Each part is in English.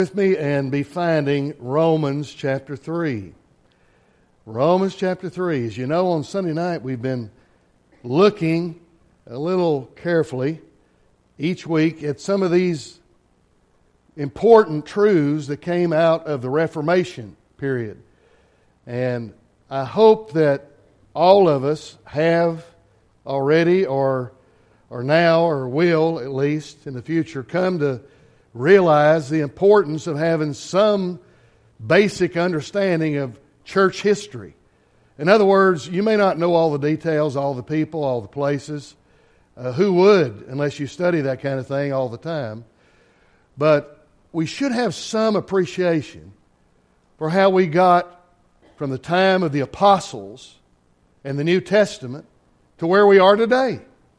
With me and be finding Romans chapter 3. Romans chapter 3. As you know, on Sunday night we've been looking a little carefully each week at some of these important truths that came out of the Reformation period. And I hope that all of us have already or now or will at least in the future come to realize the importance of having some basic understanding of church history. In other words, you may not know all the details, all the people, all the places. Who would, unless you study that kind of thing all the time? But we should have some appreciation for how we got from the time of the apostles and the New Testament to where we are today.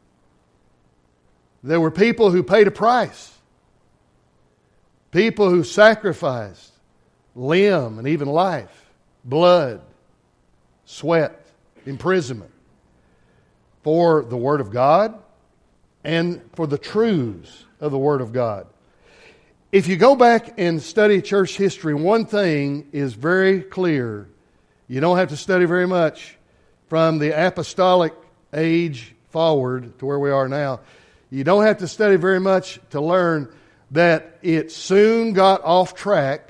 There were people who paid a price. People who sacrificed limb and even life, blood, sweat, imprisonment for the Word of God and for the truths of the Word of God. If you go back and study church history, one thing is very clear. You don't have to study very much from the apostolic age forward to where we are now. You don't have to study very much to learn that it soon got off track.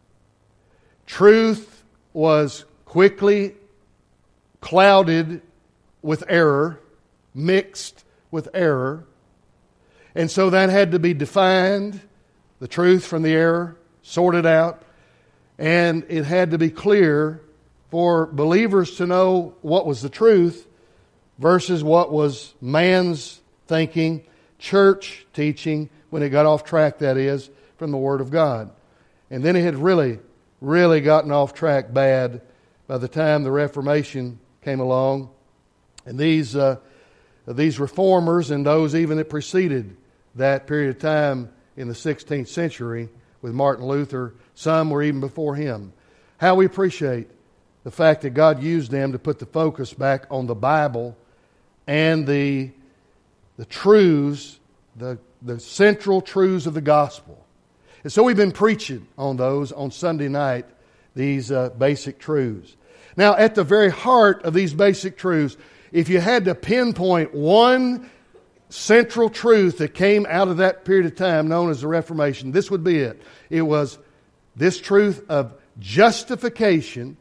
Truth was quickly clouded with error, mixed with error. And so that had to be defined, the truth from the error, sorted out. And it had to be clear for believers to know what was the truth versus what was man's thinking, church teaching, when it got off track, that is, from the Word of God. And then it had really gotten off track bad by the time the Reformation came along. And these reformers and those even that preceded that period of time in the 16th century with Martin Luther, some were even before him. How we appreciate the fact that God used them to put the focus back on the Bible and the truths, the central truths of the gospel. And so we've been preaching on those on Sunday night, these basic truths. Now, at the very heart of these basic truths, if you had to pinpoint one central truth that came out of that period of time known as the Reformation, this would be it. It was this truth of justification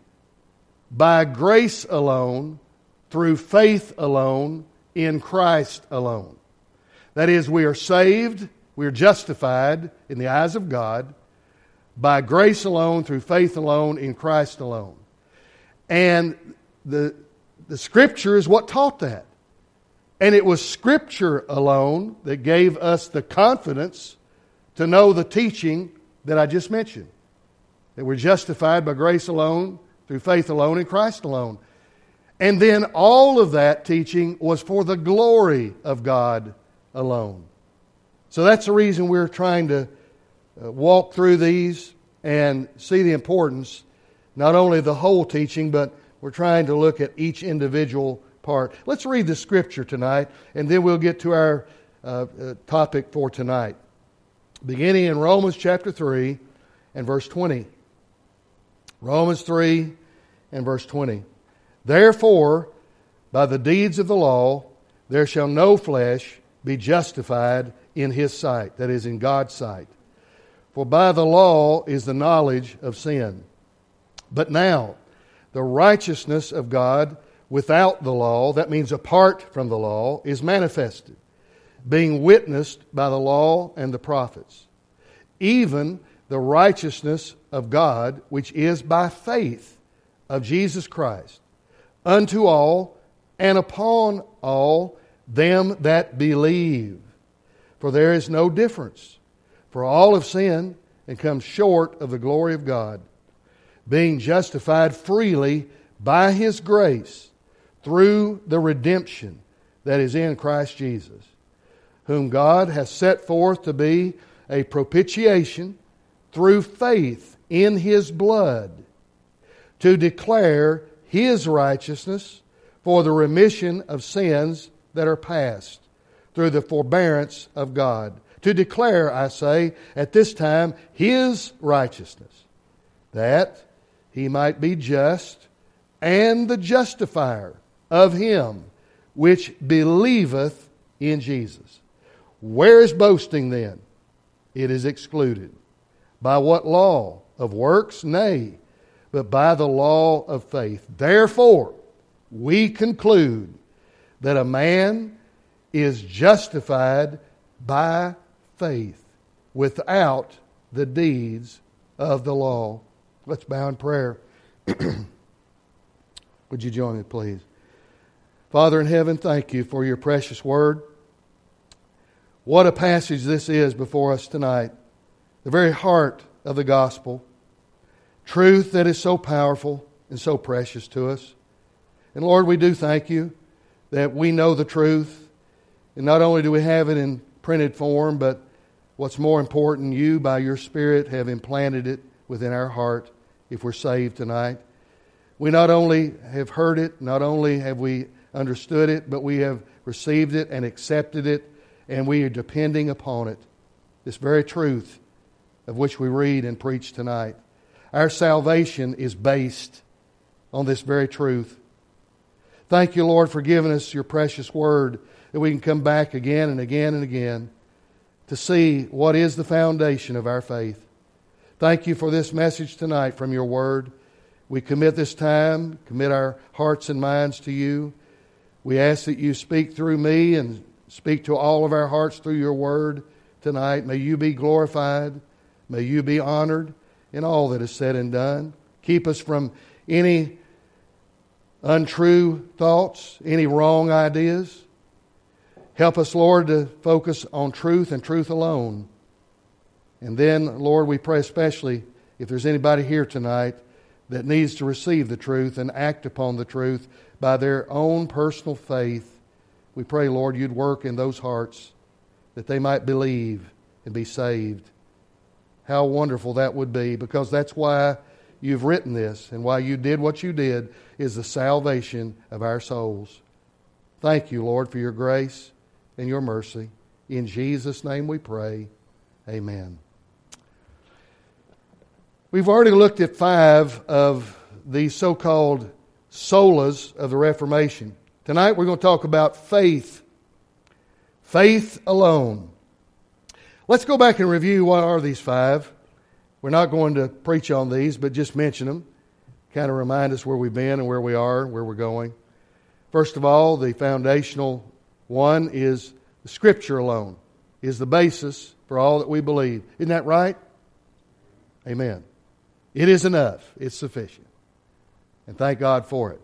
by grace alone, through faith alone, in Christ alone. That is, we are saved, we are justified in the eyes of God by grace alone, through faith alone, in Christ alone. And the Scripture is what taught that. And it was Scripture alone that gave us the confidence to know the teaching that I just mentioned. That we're justified by grace alone, through faith alone, in Christ alone. And then all of that teaching was for the glory of God alone. So that's the reason we're trying to walk through these and see the importance, not only of the whole teaching, but we're trying to look at each individual part. Let's read the Scripture tonight, and then we'll get to our topic for tonight. Beginning in Romans chapter 3 and verse 20. Romans 3 and verse 20. Therefore, by the deeds of the law, there shall no flesh be justified in His sight, that is, in God's sight. For by the law is the knowledge of sin. But now, the righteousness of God without the law, that means apart from the law, is manifested, being witnessed by the law and the prophets. Even the righteousness of God, which is by faith of Jesus Christ, unto all and upon all them that believe. For there is no difference. For all have sinned and come short of the glory of God, being justified freely by His grace through the redemption that is in Christ Jesus, whom God has set forth to be a propitiation through faith in His blood, to declare His righteousness for the remission of sins that are past, through the forbearance of God, to declare, I say, at this time, His righteousness, that He might be just and the justifier of him which believeth in Jesus. Where is boasting then? It is excluded. By what law? Of works? Nay, but by the law of faith. Therefore, we conclude that a man is justified by faith without the deeds of the law. Let's bow in prayer. Would you join me, please? Father in heaven, thank you for your precious word. What a passage this is before us tonight. The very heart of the gospel. Truth that is so powerful and so precious to us. And Lord, we do thank you that we know the truth. And not only do we have it in printed form, but what's more important, you by your Spirit have implanted it within our heart if we're saved tonight. We not only have heard it, not only have we understood it, but we have received it and accepted it, and we are depending upon it. This very truth of which we read and preach tonight. Our salvation is based on this very truth. Thank you, Lord, for giving us your precious word that we can come back again and again and again to see what is the foundation of our faith. Thank you for this message tonight from your word. We commit this time, commit our hearts and minds to you. We ask that you speak through me and speak to all of our hearts through your word tonight. May you be glorified. May you be honored in all that is said and done. Keep us from any untrue thoughts, any wrong ideas. Help us, Lord, to focus on truth and truth alone. And then, Lord, we pray especially if there's anybody here tonight that needs to receive the truth and act upon the truth by their own personal faith. We pray, Lord, you'd work in those hearts that they might believe and be saved. How wonderful that would be, because that's why you've written this and why you did what you did, is the salvation of our souls. Thank you, Lord, for your grace and your mercy. In Jesus' name we pray. Amen. We've already looked at 5 of these so-called solas of the Reformation. Tonight we're going to talk about faith. Faith alone. Let's go back and review what are these 5. We're not going to preach on these, but just mention them. Kind of remind us where we've been and where we are, where we're going. First of all, the foundational one is the Scripture alone, is the basis for all that we believe. Isn't that right? Amen. It is enough. It's sufficient. And thank God for it.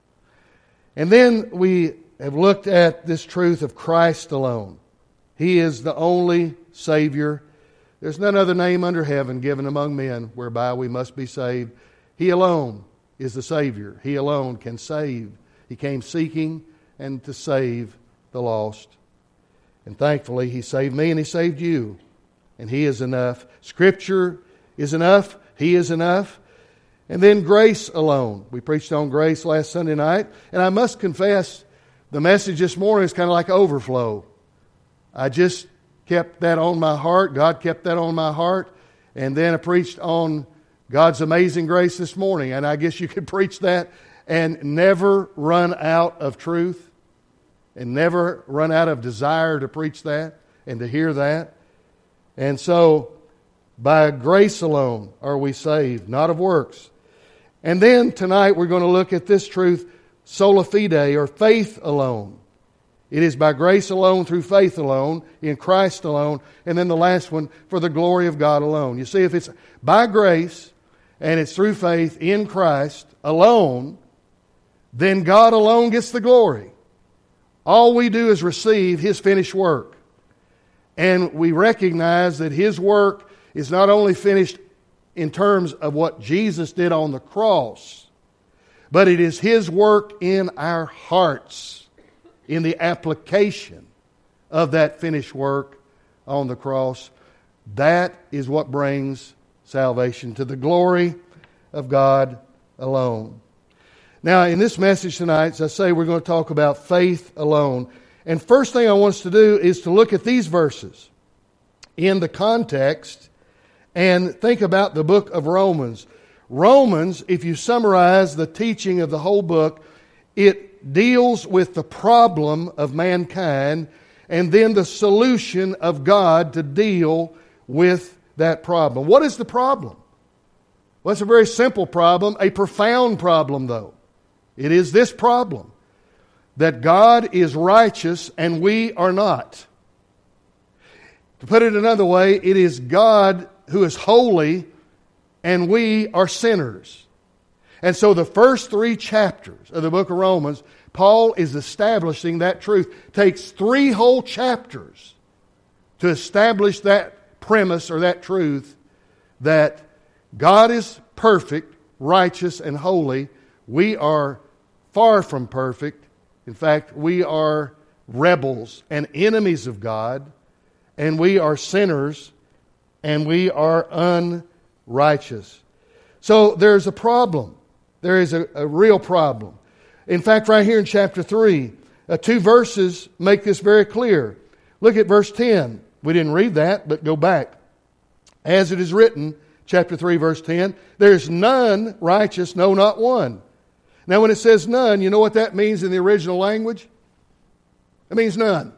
And then we have looked at this truth of Christ alone. He is the only Savior. There's none other name under heaven given among men whereby we must be saved. He alone is the Savior. He alone can save. He came seeking and to save the lost. And thankfully, He saved me and He saved you. And He is enough. Scripture is enough. He is enough. And then grace alone. We preached on grace last Sunday night. And I must confess, the message this morning is kind of like overflow. I just kept that on my heart. God kept that on my heart. And then I preached on God's amazing grace this morning. And I guess you could preach that and never run out of truth. And never run out of desire to preach that and to hear that. And so, by grace alone are we saved, not of works. And then tonight we're going to look at this truth, sola fide, or faith alone. It is by grace alone, through faith alone, in Christ alone. And then the last one, for the glory of God alone. You see, if it's by grace and it's through faith in Christ alone, then God alone gets the glory. All we do is receive His finished work. And we recognize that His work is not only finished in terms of what Jesus did on the cross, but it is His work in our hearts, in the application of that finished work on the cross. That is what brings salvation, to the glory of God alone. Now, in this message tonight, as I say, we're going to talk about faith alone. And first thing I want us to do is to look at these verses. in the context and think about the book of Romans. Romans, if you summarize the teaching of the whole book, it deals with the problem of mankind and then the solution of God to deal with that problem. What is the problem? Well, it's a very simple problem, a profound problem though. It is this problem, that God is righteous and we are not. To put it another way, it is God who is holy and we are sinners. And so the first 3 chapters of the book of Romans, Paul is establishing that truth. Takes 3 whole chapters to establish that premise or that truth that God is perfect, righteous, and holy. We are far from perfect. In fact, we are rebels and enemies of God, and we are sinners, and we are unrighteous. So there's a problem. There is a real problem. In fact, right here in chapter 3, 2 verses make this very clear. Look at verse 10. We didn't read that, but go back. As it is written, chapter 3, verse 10, there is none righteous, no, not one. Now, when it says none, you know what that means in the original language? It means none.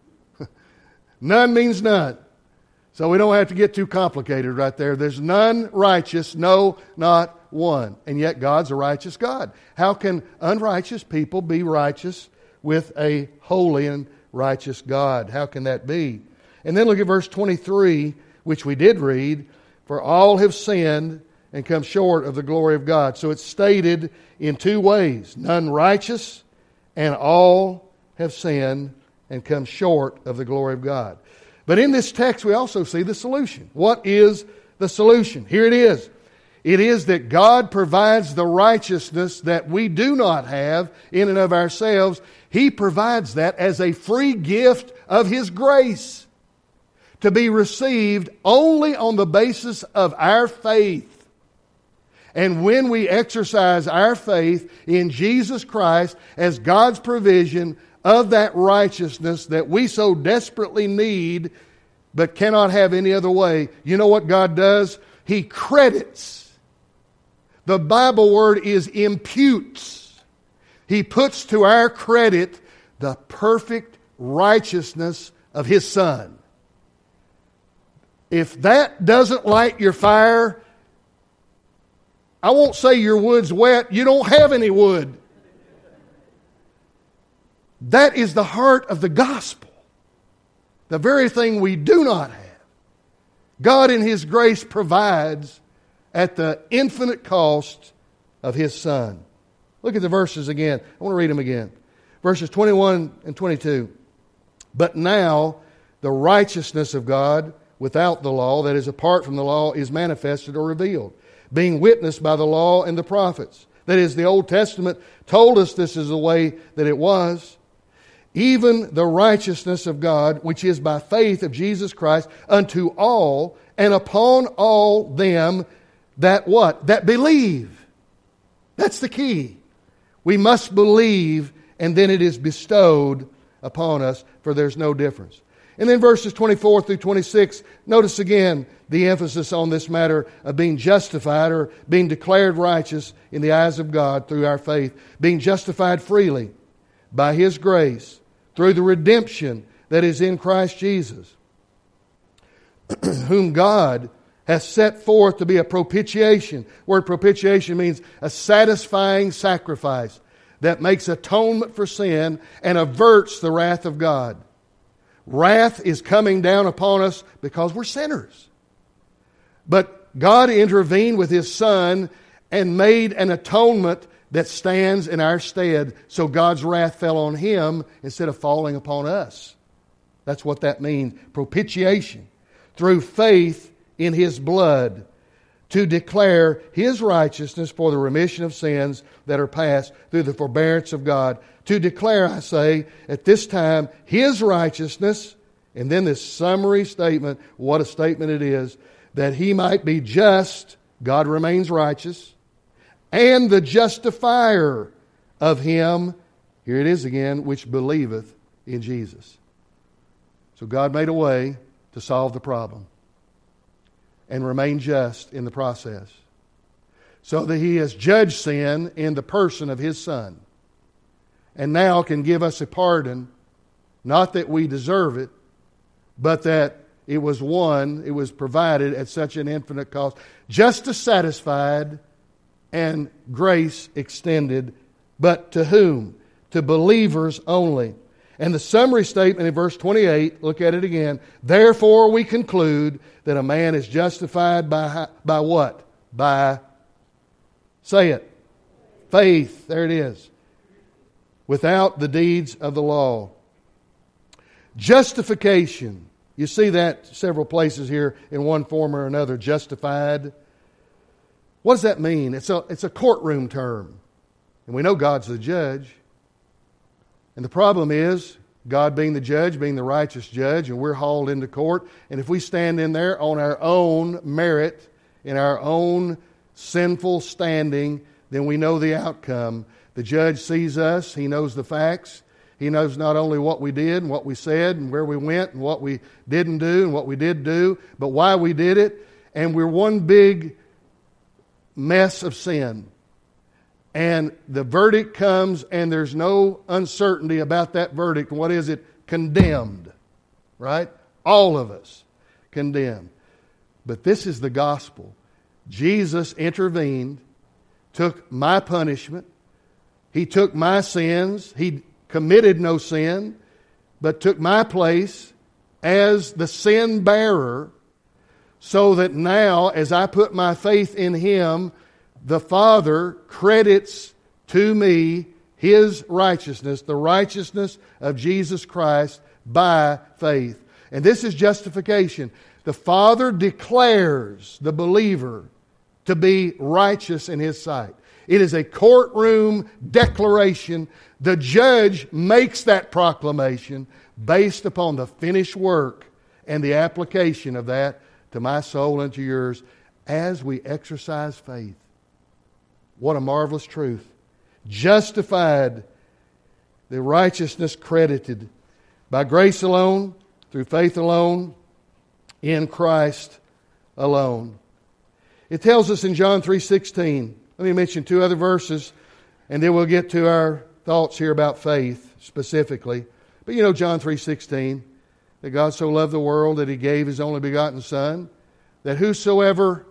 None means none. So we don't have to get too complicated right there. There's none righteous, no, not one. And yet God's a righteous God. How can unrighteous people be righteous with a holy and righteous God? How can that be? And then look at verse 23, which we did read. For all have sinned and come short of the glory of God. So it's stated in 2 ways. None righteous, and all have sinned and come short of the glory of God. But in this text we also see the solution. What is the solution? Here it is. It is that God provides the righteousness that we do not have in and of ourselves. He provides that as a free gift of His grace to be received only on the basis of our faith. And when we exercise our faith in Jesus Christ as God's provision of that righteousness that we so desperately need but cannot have any other way, you know what God does? He credits. The Bible word is imputes. He puts to our credit the perfect righteousness of His Son. If that doesn't light your fire, I won't say your wood's wet. You don't have any wood. That is the heart of the gospel. The very thing we do not have. God in His grace provides at the infinite cost of His Son. Look at the verses again. I want to read them again. Verses 21 and 22. But now the righteousness of God without the law, that is apart from the law, is manifested or revealed, being witnessed by the law and the prophets. That is, the Old Testament told us this is the way that it was. Even the righteousness of God, which is by faith of Jesus Christ, unto all and upon all them that what? That believe. That's the key. We must believe, and then it is bestowed upon us, for there's no difference. And then verses 24 through 26, notice again the emphasis on this matter of being justified or being declared righteous in the eyes of God through our faith. Being justified freely by His grace through the redemption that is in Christ Jesus, whom God has set forth to be a propitiation. Word propitiation means a satisfying sacrifice that makes atonement for sin and averts the wrath of God. Wrath is coming down upon us because we're sinners. But God intervened with His Son and made an atonement that stands in our stead. So God's wrath fell on Him instead of falling upon us. That's what that means. Propitiation. Through faith in His blood, to declare His righteousness for the remission of sins that are past through the forbearance of God. To declare, I say, at this time, His righteousness, and then this summary statement, what a statement it is, that He might be just, God remains righteous, and the justifier of him, here it is again, which believeth in Jesus. So God made a way to solve the problem and remain just in the process, so that He has judged sin in the person of His Son, and now can give us a pardon, not that we deserve it, but that it was provided at such an infinite cost. Justice satisfied and grace extended, but to whom? To believers only. And the summary statement in verse 28, look at it again. Therefore we conclude that a man is justified by what? By, say it, faith. There it is. Without the deeds of the law. Justification. You see that several places here in one form or another. Justified. What does that mean? It's a courtroom term. And we know God's the judge. And the problem is, God being the judge, being the righteous judge, and we're hauled into court. And if we stand in there on our own merit, in our own sinful standing, then we know the outcome. The judge sees us. He knows the facts. He knows not only what we did and what we said and where we went and what we didn't do and what we did do, but why we did it. And we're one big mess of sin. And the verdict comes, and there's no uncertainty about that verdict. What is it? Condemned. Right? All of us condemned. But this is the gospel. Jesus intervened, took my punishment. He took my sins. He committed no sin, but took my place as the sin bearer, so that now, as I put my faith in Him, the Father credits to me His righteousness, the righteousness of Jesus Christ by faith. And this is justification. The Father declares the believer to be righteous in His sight. It is a courtroom declaration. The judge makes that proclamation based upon the finished work and the application of that to my soul and to yours as we exercise faith. What a marvelous truth. Justified, the righteousness credited by grace alone, through faith alone, in Christ alone. It tells us in John 3:16. Let me mention two other verses, and then we'll get to our thoughts here about faith specifically. But you know John 3:16, that God so loved the world that He gave His only begotten Son, that whosoever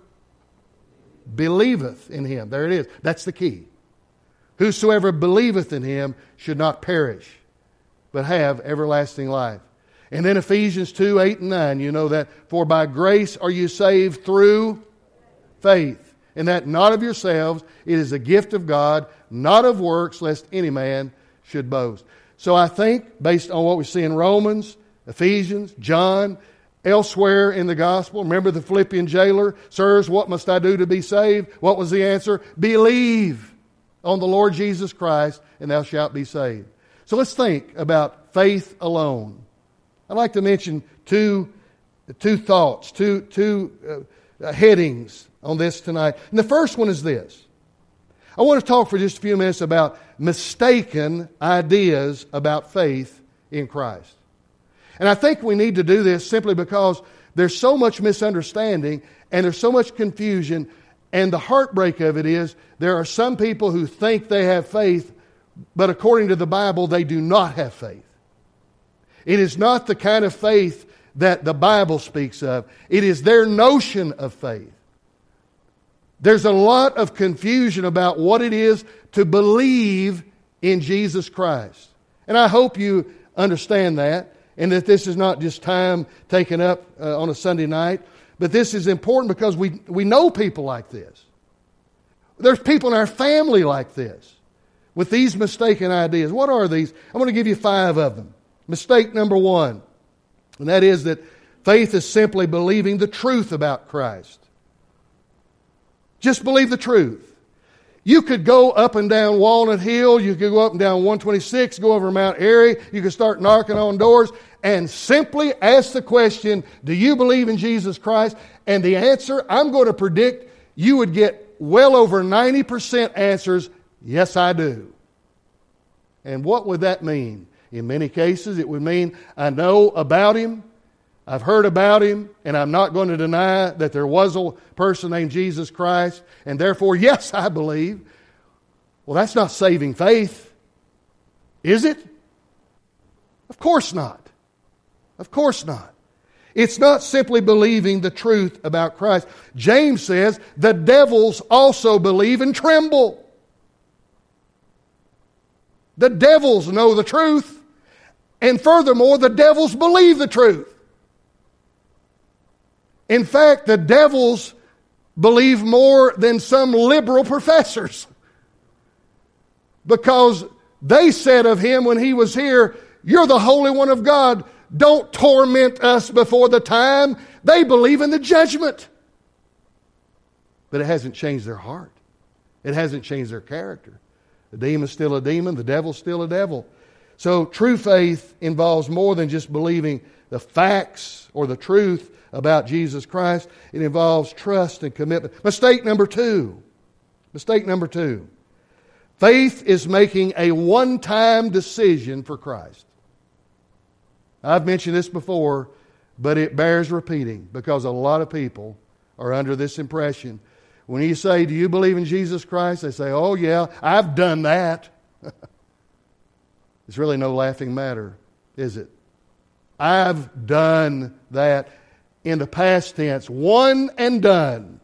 believeth in Him, there it is, that's the key. Whosoever believeth in Him should not perish, but have everlasting life. And then Ephesians 2:8-9, you know that, for by grace are you saved through faith, and that not of yourselves, it is a gift of God, not of works, lest any man should boast. So I think, based on what we see in Romans, Ephesians, John, elsewhere in the gospel, remember the Philippian jailer, sirs, what must I do to be saved? What was the answer? Believe on the Lord Jesus Christ, and thou shalt be saved. So let's think about faith alone. I'd like to mention two thoughts, two headings on this tonight. And the first one is this. I want to talk for just a few minutes about mistaken ideas about faith in Christ. And I think we need to do this simply because there's so much misunderstanding and there's so much confusion, and the heartbreak of it is there are some people who think they have faith, but according to the Bible, they do not have faith. It is not the kind of faith that the Bible speaks of. It is their notion of faith. There's a lot of confusion about what it is to believe in Jesus Christ. And I hope you understand that, and that this is not just time taken up on a Sunday night, but this is important because we know people like this. There's people in our family like this, with these mistaken ideas. What are these? I'm going to give you 5 of them. Mistake number 1, and that is that faith is simply believing the truth about Christ. Just believe the truth. You could go up and down Walnut Hill, you could go up and down 126, go over Mount Airy, you could start knocking on doors and simply ask the question, do you believe in Jesus Christ? And the answer, I'm going to predict, you would get well over 90% answers, yes I do. And what would that mean? In many cases, it would mean I know about Him, I've heard about Him, and I'm not going to deny that there was a person named Jesus Christ, and therefore, yes, I believe. Well, that's not saving faith, is it? Of course not. Of course not. It's not simply believing the truth about Christ. James says, the devils also believe and tremble. The devils know the truth, and furthermore, the devils believe the truth. In fact, the devils believe more than some liberal professors, because they said of Him when He was here, "You're the Holy One of God. Don't torment us before the time." They believe in the judgment. But it hasn't changed their heart. It hasn't changed their character. The demon's still a demon. The devil's still a devil. So true faith involves more than just believing the facts or the truth about Jesus Christ. It involves trust and commitment. Mistake number two. Mistake number two. Faith is making a one-time decision for Christ. I've mentioned this before, but it bears repeating because a lot of people are under this impression. When you say, "Do you believe in Jesus Christ?" they say, "Oh yeah, I've done that." It's really no laughing matter, is it? I've done that in the past tense, one and done.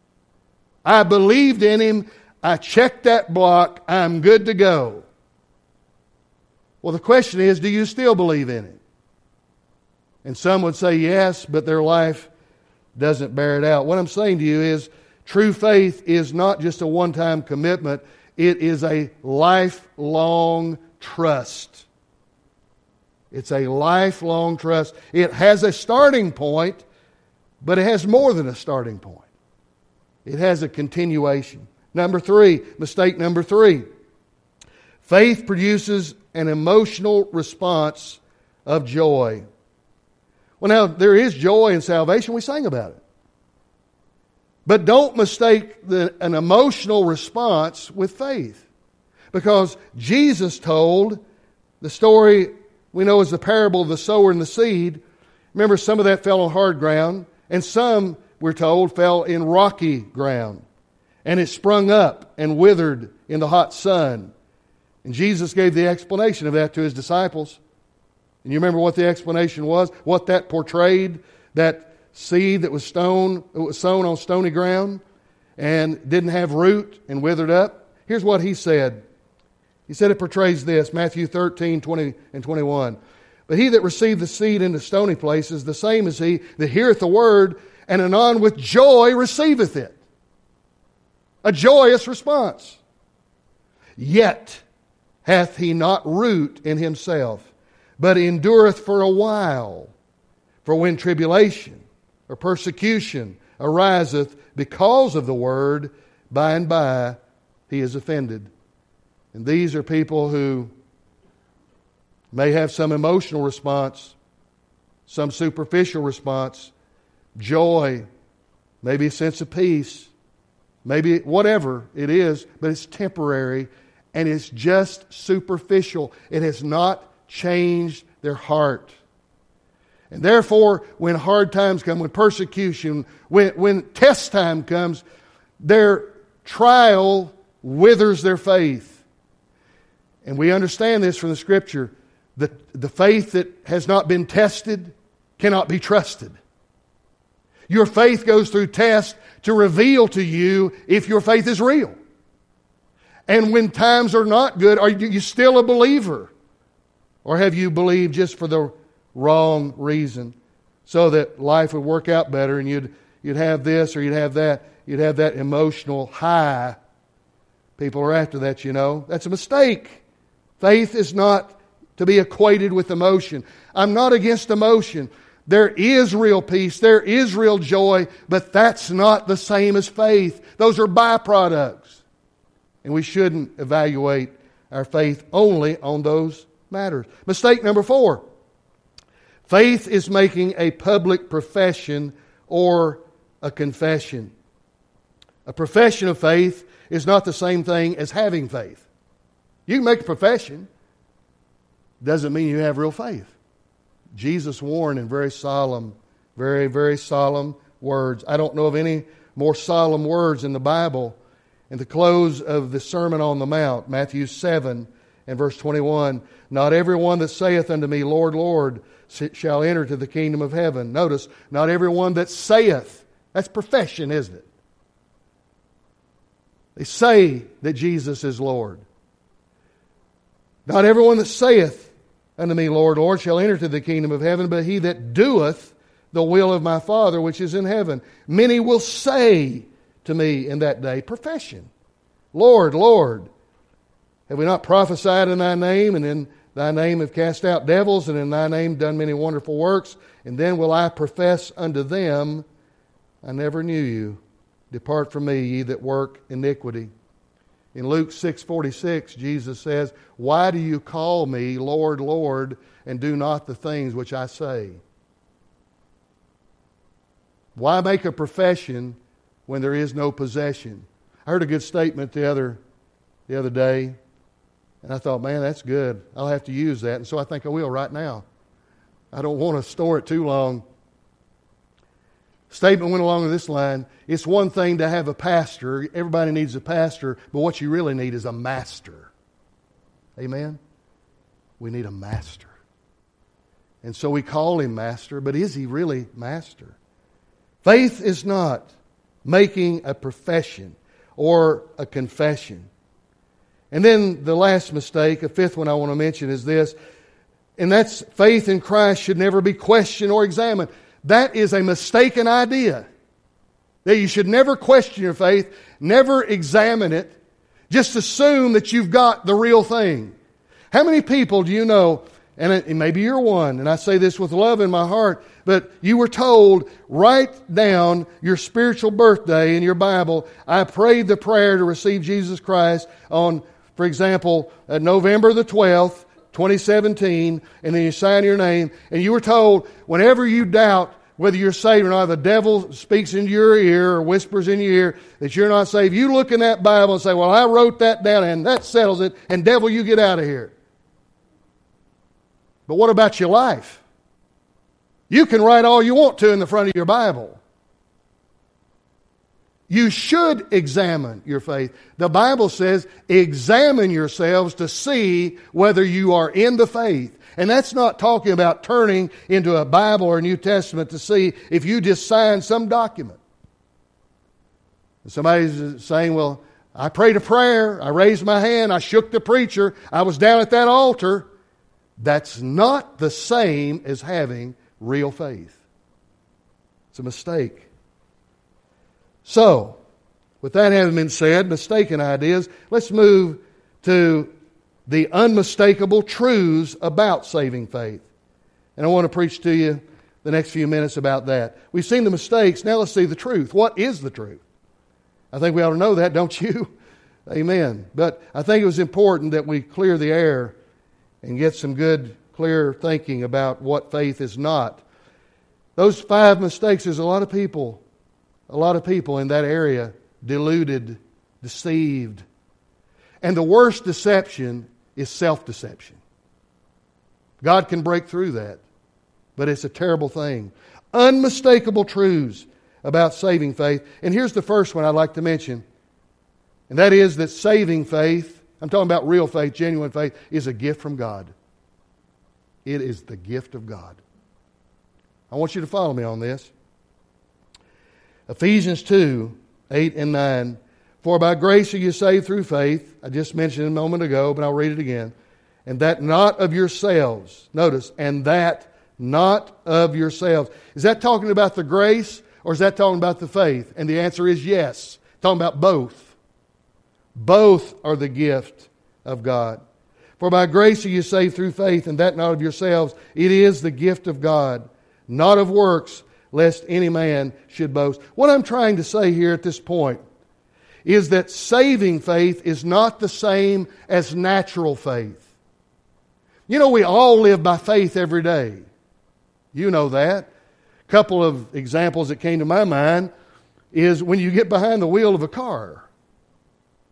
I believed in Him. I checked that block. I'm good to go. Well, the question is, do you still believe in Him? And some would say yes, but their life doesn't bear it out. What I'm saying to you is, true faith is not just a one-time commitment. It is a lifelong trust. It's a lifelong trust. It has a starting point, but it has more than a starting point. It has a continuation. Number three, mistake number three. Faith produces an emotional response of joy. Well, now, there is joy in salvation. We sang about it. But don't mistake an emotional response with faith. Because Jesus told the story we know as the parable of the sower and the seed. Remember, some of that fell on hard ground, and some, we're told, fell in rocky ground. And it sprung up and withered in the hot sun. And Jesus gave the explanation of that to His disciples. And you remember what the explanation was? What that portrayed? That seed that was sown on stony ground and didn't have root and withered up. Here's what He said. He said it portrays this, Matthew 13, 20 and 21. "But he that received the seed into stony places, the same is he that heareth the word, and anon with joy receiveth it." A joyous response. "Yet hath he not root in himself, but endureth for a while. For when tribulation or persecution ariseth because of the word, by and by he is offended." And these are people who may have some emotional response, some superficial response, joy, maybe a sense of peace, maybe whatever it is, but it's temporary and it's just superficial. It has not changed their heart. And therefore, when hard times come, when persecution, when test time comes, their trial withers their faith. And we understand this from the Scripture. The faith that has not been tested cannot be trusted. Your faith goes through tests to reveal to you if your faith is real. And when times are not good, are you still a believer? Or have you believed just for the wrong reason, so that life would work out better and you'd have this or you'd have that. You'd have that emotional high. People are after that, you know. That's a mistake. Faith is not to be equated with emotion. I'm not against emotion. There is real peace. There is real joy. But that's not the same as faith. Those are byproducts. And we shouldn't evaluate our faith only on those matters. Mistake number 4. Faith is making a public profession or a confession. A profession of faith is not the same thing as having faith. You can make a profession. Doesn't mean you have real faith. Jesus warned in very solemn, very, very solemn words. I don't know of any more solemn words in the Bible. In the close of the Sermon on the Mount, Matthew 7 and verse 21, not everyone that saith unto me, Lord, Lord, shall enter to the kingdom of heaven. Notice, not everyone that saith. That's profession, isn't it? They say that Jesus is Lord. Not everyone that saith unto me, Lord, Lord, shall enter to the kingdom of heaven, but he that doeth the will of my Father which is in heaven. Many will say to me in that day, profession, Lord, Lord, have we not prophesied in thy name, and in thy name have cast out devils, and in thy name done many wonderful works? And then will I profess unto them, I never knew you. Depart from me, ye that work iniquity. In Luke 6:46, Jesus says, why do you call me Lord, Lord, and do not the things which I say? Why make a profession when there is no possession? I heard a good statement the other day, and I thought, man, that's good. I'll have to use that, and so I think I will right now. I don't want to store it too long. Statement went along with this line, it's one thing to have a pastor. Everybody needs a pastor, but what you really need is a master. Amen? We need a master. And so we call him master, but is he really master? Faith is not making a profession or a confession. And then the last mistake, a fifth one I want to mention is this, and that's faith in Christ should never be questioned or examined. That is a mistaken idea. That you should never question your faith, never examine it, just assume that you've got the real thing. How many people do you know, and maybe you're one, and I say this with love in my heart, but you were told, write down your spiritual birthday in your Bible. I prayed the prayer to receive Jesus Christ on, for example, November the 12th, 2017, and then you sign your name, and you were told, whenever you doubt whether you're saved or not, the devil speaks into your ear or whispers in your ear that you're not saved. You look in that Bible and say, well, I wrote that down, and that settles it, and devil, you get out of here. But what about your life? You can write all you want to in the front of your Bible. You should examine your faith. The Bible says, examine yourselves to see whether you are in the faith. And that's not talking about turning into a Bible or a New Testament to see if you just signed some document. Somebody's saying, well, I prayed a prayer, I raised my hand, I shook the preacher, I was down at that altar. That's not the same as having real faith. It's a mistake. So, with that having been said, mistaken ideas, let's move to the unmistakable truths about saving faith. And I want to preach to you the next few minutes about that. We've seen the mistakes, now let's see the truth. What is the truth? I think we ought to know that, don't you? Amen. But I think it was important that we clear the air and get some good, clear thinking about what faith is not. Those 5 mistakes, there's a lot of people in that area deluded, deceived. And the worst deception is self-deception. God can break through that, but it's a terrible thing. Unmistakable truths about saving faith. And here's the first one I'd like to mention, and that is that saving faith, I'm talking about real faith, genuine faith, is a gift from God. It is the gift of God. I want you to follow me on this. Ephesians 2, 8 and 9. For by grace are you saved through faith. I just mentioned it a moment ago, but I'll read it again. And that not of yourselves. Notice, and that not of yourselves. Is that talking about the grace or is that talking about the faith? And the answer is yes. Talking about both. Both are the gift of God. For by grace are you saved through faith, and that not of yourselves. It is the gift of God, not of works, lest any man should boast. What I'm trying to say here at this point is that saving faith is not the same as natural faith. You know, we all live by faith every day. You know that. A couple of examples that came to my mind is when you get behind the wheel of a car.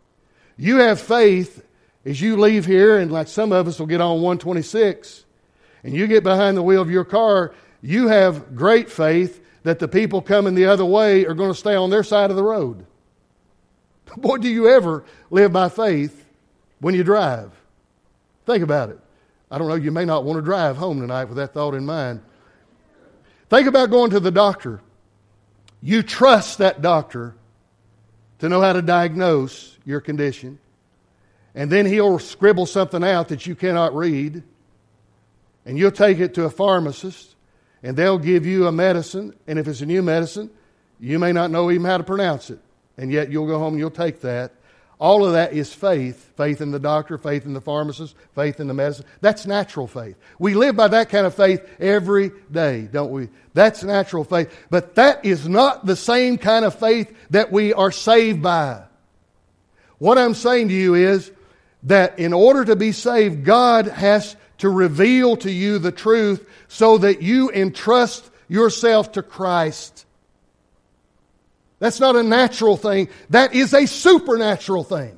You have faith as you leave here, and like some of us will get on 126, and you get behind the wheel of your car, you have great faith that the people coming the other way are going to stay on their side of the road. Boy, do you ever live by faith when you drive. Think about it. I don't know, you may not want to drive home tonight with that thought in mind. Think about going to the doctor. You trust that doctor to know how to diagnose your condition. And then he'll scribble something out that you cannot read. And you'll take it to a pharmacist. And they'll give you a medicine. And if it's a new medicine, you may not know even how to pronounce it. And yet you'll go home and you'll take that. All of that is faith. Faith in the doctor, faith in the pharmacist, faith in the medicine. That's natural faith. We live by that kind of faith every day, don't we? That's natural faith. But that is not the same kind of faith that we are saved by. What I'm saying to you is that in order to be saved, God has to reveal to you the truth so that you entrust yourself to Christ. That's not a natural thing. That is a supernatural thing.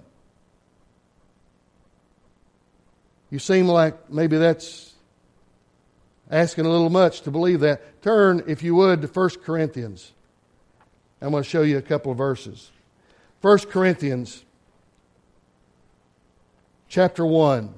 You seem like maybe that's asking a little much to believe that. Turn, if you would, to 1 Corinthians. I'm going to show you a couple of verses. 1 Corinthians chapter 1.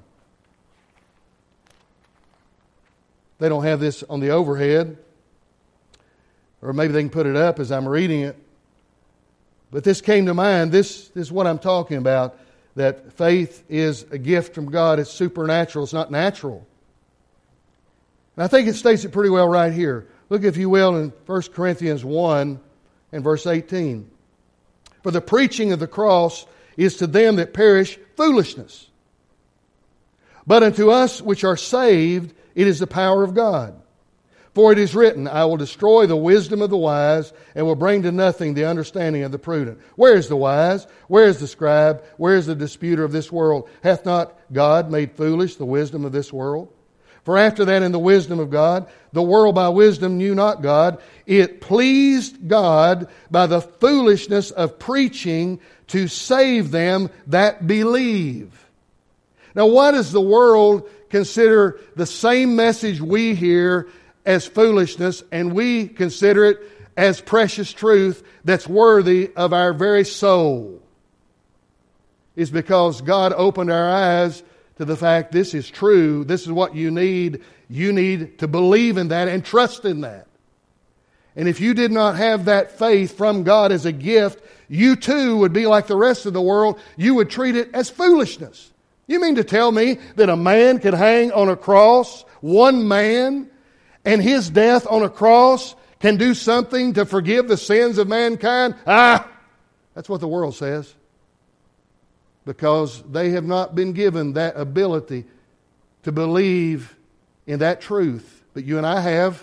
They don't have this on the overhead, or maybe they can put it up as I'm reading it. But this came to mind. This is what I'm talking about, that faith is a gift from God. It's supernatural. It's not natural. And I think it states it pretty well right here. Look, if you will, in 1 Corinthians 1 and verse 18. For the preaching of the cross is to them that perish foolishness. But unto us which are saved, it is the power of God. For it is written, I will destroy the wisdom of the wise and will bring to nothing the understanding of the prudent. Where is the wise? Where is the scribe? Where is the disputer of this world? Hath not God made foolish the wisdom of this world? For after that in the wisdom of God, the world by wisdom knew not God. It pleased God by the foolishness of preaching to save them that believe. Now, why does the world consider the same message we hear as foolishness, and we consider it as precious truth that's worthy of our very soul? Is because God opened our eyes to the fact this is true, this is what you need. You need to believe in that and trust in that. And if you did not have that faith from God as a gift, you too would be like the rest of the world. You would treat it as foolishness. You mean to tell me that a man could hang on a cross, one man, and his death on a cross can do something to forgive the sins of mankind? That's what the world says. Because they have not been given that ability to believe in that truth. But you and I have.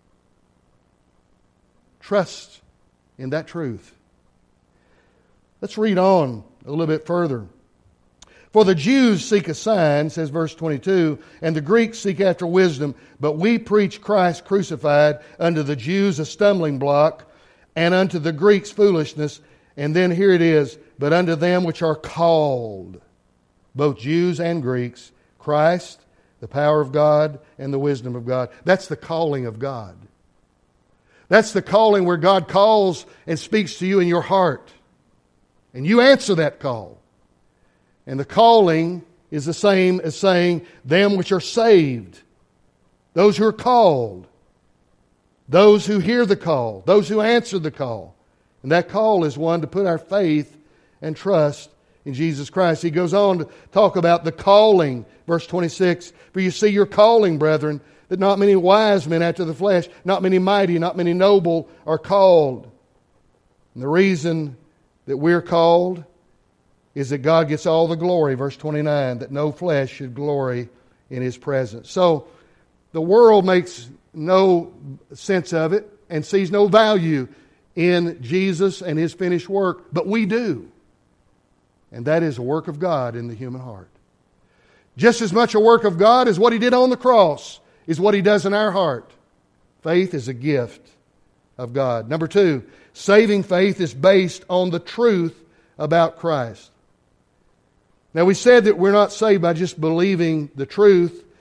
Trust in that truth. Let's read on a little bit further. For the Jews seek a sign, says verse 22, and the Greeks seek after wisdom, but we preach Christ crucified, unto the Jews a stumbling block, and unto the Greeks foolishness. And then here it is, but unto them which are called, both Jews and Greeks, Christ, the power of God, and the wisdom of God. That's the calling of God. That's the calling where God calls and speaks to you in your heart. And you answer that call. And the calling is the same as saying, them which are saved, those who are called, those who hear the call, those who answer the call. And that call is one to put our faith and trust in Jesus Christ. He goes on to talk about the calling, verse 26, for you see your calling, brethren, that not many wise men after the flesh, not many mighty, not many noble are called. And the reason that we're called is that God gets all the glory, verse 29, that no flesh should glory in His presence. So the world makes no sense of it and sees no value in Jesus and His finished work, but we do. And that is a work of God in the human heart. Just as much a work of God as what He did on the cross is what He does in our heart. Faith is a gift of God. Number 2, saving faith is based on the truth about Christ. Now we said that we're not saved by just believing the truth,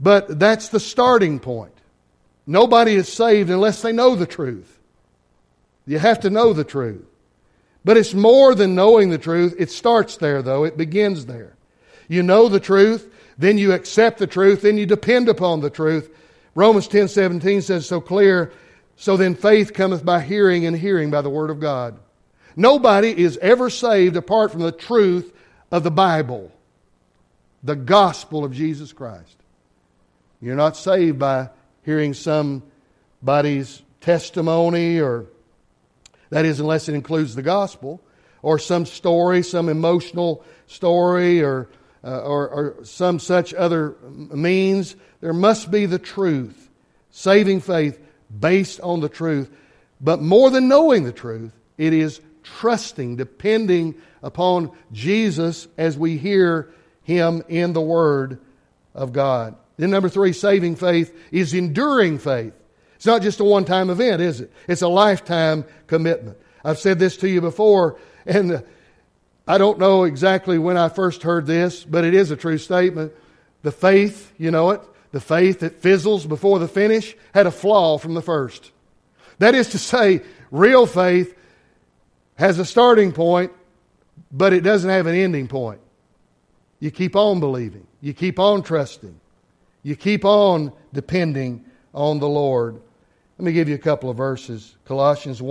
But that's the starting point. Nobody is saved unless they know the truth. You have to know the truth. But it's more than knowing the truth. It starts there, though. It begins there. You know the truth, then you accept the truth, then you depend upon the truth. Romans 10:17 says so clear, so then faith cometh by hearing, and hearing by the Word of God. Nobody is ever saved apart from the truth of the Bible, the gospel of Jesus Christ. You're not saved by hearing somebody's testimony, or that is, unless it includes the gospel, or some story, some emotional story, or some such other means. There must be the truth, saving faith based on the truth. But more than knowing the truth, it is trusting, depending upon Jesus as we hear Him in the Word of God. Then number 3, saving faith is enduring faith. It's not just a one-time event, is it? It's a lifetime commitment. I've said this to you before, and I don't know exactly when I first heard this, but it is a true statement. The faith, you know it, the faith that fizzles before the finish had a flaw from the first. That is to say, real faith has a starting point, but it doesn't have an ending point. You keep on believing. You keep on trusting. You keep on depending on the Lord. Let me give you a couple of verses. Colossians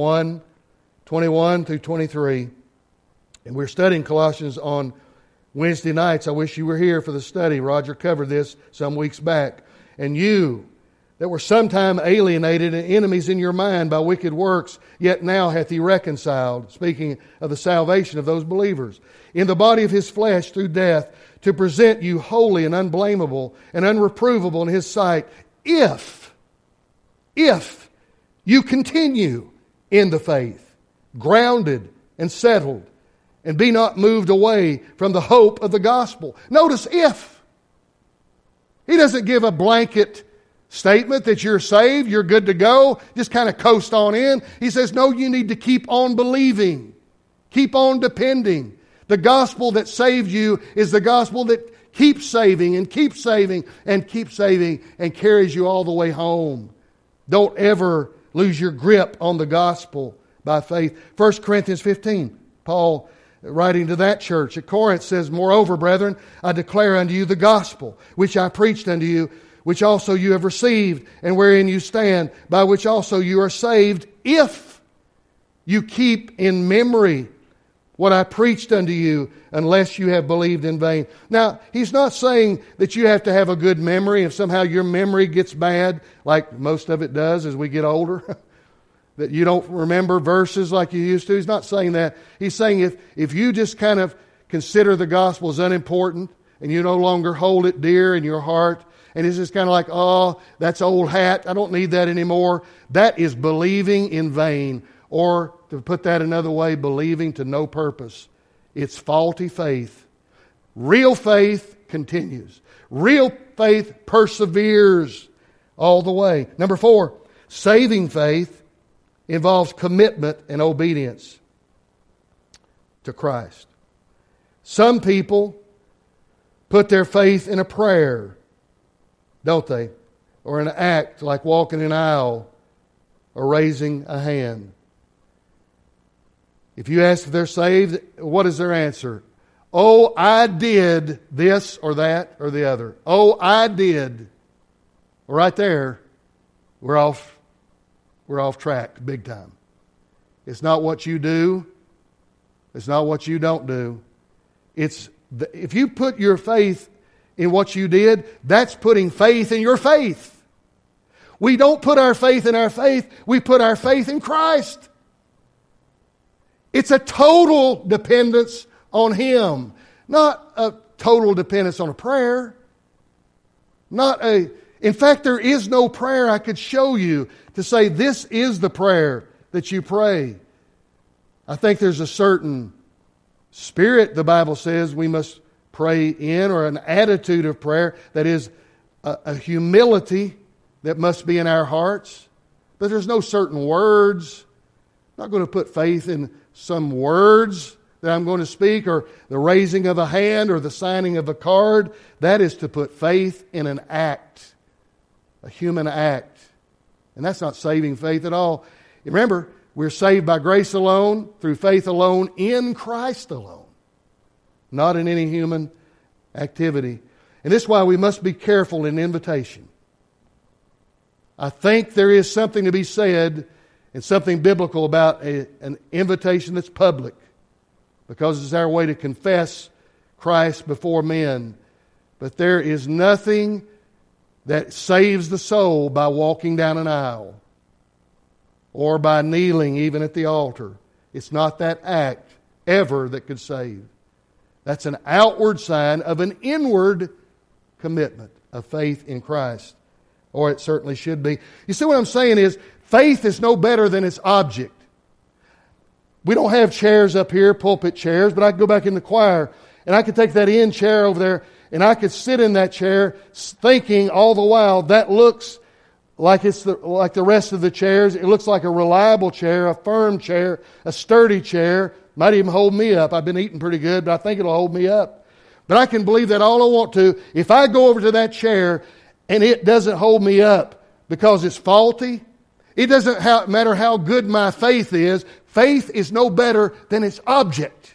1:21 through 23. And we're studying Colossians on Wednesday nights. I wish you were here for the study. Roger covered this some weeks back. And you that were sometime alienated and enemies in your mind by wicked works, yet now hath He reconciled, speaking of the salvation of those believers, in the body of His flesh through death, to present you holy and unblameable and unreprovable in His sight, if you continue in the faith, grounded and settled, and be not moved away from the hope of the gospel. Notice if. He doesn't give a blanket statement that you're saved, you're good to go, just kind of coast on in. He says, no, you need to keep on believing. Keep on depending. The gospel that saved you is the gospel that keeps saving and keeps saving and keeps saving and carries you all the way home. Don't ever lose your grip on the gospel by faith. 1 Corinthians 15, Paul writing to that church at Corinth says, moreover, brethren, I declare unto you the gospel, which I preached unto you, which also you have received, and wherein you stand, by which also you are saved, if you keep in memory what I preached unto you, unless you have believed in vain. Now, he's not saying that you have to have a good memory. If somehow your memory gets bad, like most of it does as we get older, that you don't remember verses like you used to. He's not saying that. He's saying if you just kind of consider the gospel as unimportant and you no longer hold it dear in your heart, and it's just kind of like, oh, that's old hat, I don't need that anymore, that is believing in vain. Or, to put that another way, believing to no purpose. It's faulty faith. Real faith continues. Real faith perseveres all the way. Number 4, saving faith involves commitment and obedience to Christ. Some people put their faith in a prayer, don't they? Or an act like walking an aisle or raising a hand. If you ask if they're saved, what is their answer? Oh, I did this or that or the other. Oh, I did. Right there, we're off track big time. It's not what you do. It's not what you don't do. If you put your faith in what you did, that's putting faith in your faith. We don't put our faith in our faith. We put our faith in Christ. It's a total dependence on Him. Not a total dependence on a prayer. In fact, there is no prayer I could show you to say this is the prayer that you pray. I think there's a certain spirit, the Bible says, we must pray in, or an attitude of prayer that is a humility that must be in our hearts. But there's no certain words. I'm not going to put faith in some words that I'm going to speak, or the raising of a hand, or the signing of a card. That is to put faith in an act, a human act. And that's not saving faith at all. Remember, we're saved by grace alone, through faith alone, in Christ alone, not in any human activity. And this is why we must be careful in invitation. I think there is something to be said and something biblical about an invitation that's public, because it's our way to confess Christ before men. But there is nothing that saves the soul by walking down an aisle or by kneeling even at the altar. It's not that act ever that could save. That's an outward sign of an inward commitment of faith in Christ. Or it certainly should be. You see, what I'm saying is, faith is no better than its object. We don't have chairs up here, pulpit chairs, but I could go back in the choir and I could take that end chair over there and I could sit in that chair thinking all the while, that looks like it's like the rest of the chairs. It looks like a reliable chair, a firm chair, a sturdy chair. Might even hold me up. I've been eating pretty good, but I think it'll hold me up. But I can believe that all I want to. If I go over to that chair and it doesn't hold me up because it's faulty, it doesn't matter how good my faith is. Faith is no better than its object.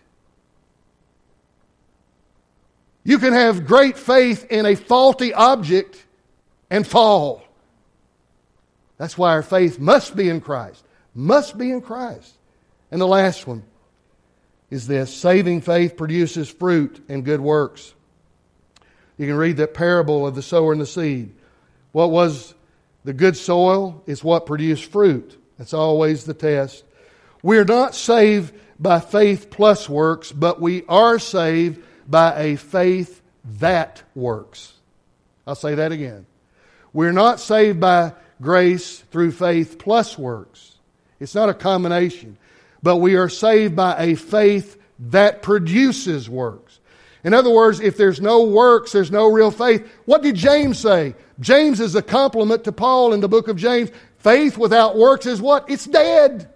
You can have great faith in a faulty object and fall. That's why our faith must be in Christ. Must be in Christ. And the last one is this: saving faith produces fruit and good works. You can read that parable of the sower and the seed. What was the good soil is what produced fruit. That's always the test. We're not saved by faith plus works, but we are saved by a faith that works. I'll say that again. We're not saved by grace through faith plus works. It's not a combination. But we are saved by a faith that produces works. In other words, if there's no works, there's no real faith. What did James say? James is a compliment to Paul in the book of James. Faith without works is what? It's dead.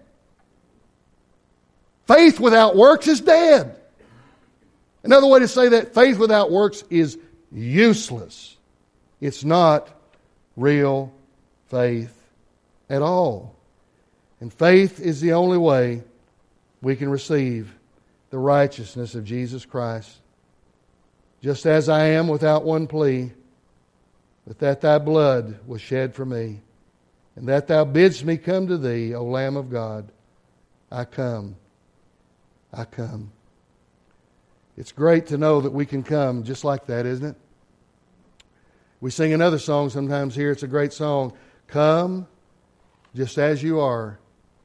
Faith without works is dead. Another way to say that, faith without works is useless. It's not real faith at all. And faith is the only way we can receive the righteousness of Jesus Christ. Just as I am without one plea, but that thy blood was shed for me, and that thou bidst me come to thee, O Lamb of God. I come. I come. It's great to know that we can come just like that, isn't it? We sing another song sometimes here. It's a great song. Come just as you are.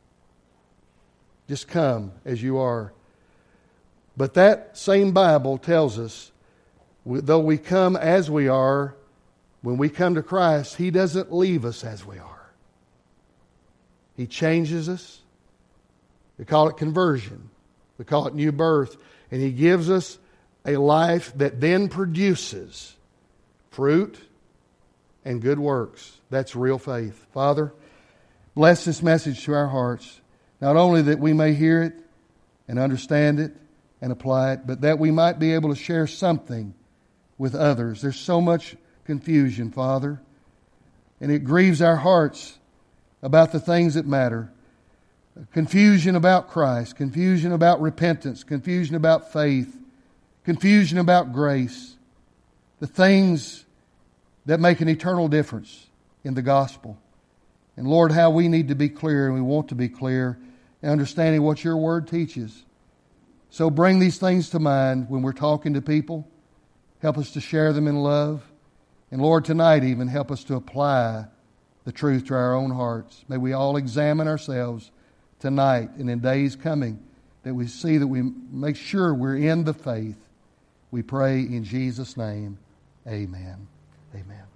Just come as you are. But that same Bible tells us, though we come as we are, when we come to Christ, He doesn't leave us as we are. He changes us. We call it conversion. We call it new birth. And He gives us a life that then produces fruit and good works. That's real faith. Father, bless this message to our hearts. Not only that we may hear it and understand it and apply it, but that we might be able to share something with others. There's so much confusion, Father, and it grieves our hearts about the things that matter. Confusion about Christ, confusion about repentance, confusion about faith, confusion about grace. The things that make an eternal difference in the gospel. And Lord, how we need to be clear, and we want to be clear in understanding what Your Word teaches. So bring these things to mind when we're talking to people. Help us to share them in love. And Lord, tonight even help us to apply the truth to our own hearts. May we all examine ourselves tonight and in days coming, that we see that we make sure we're in the faith. We pray in Jesus' name. Amen. Amen.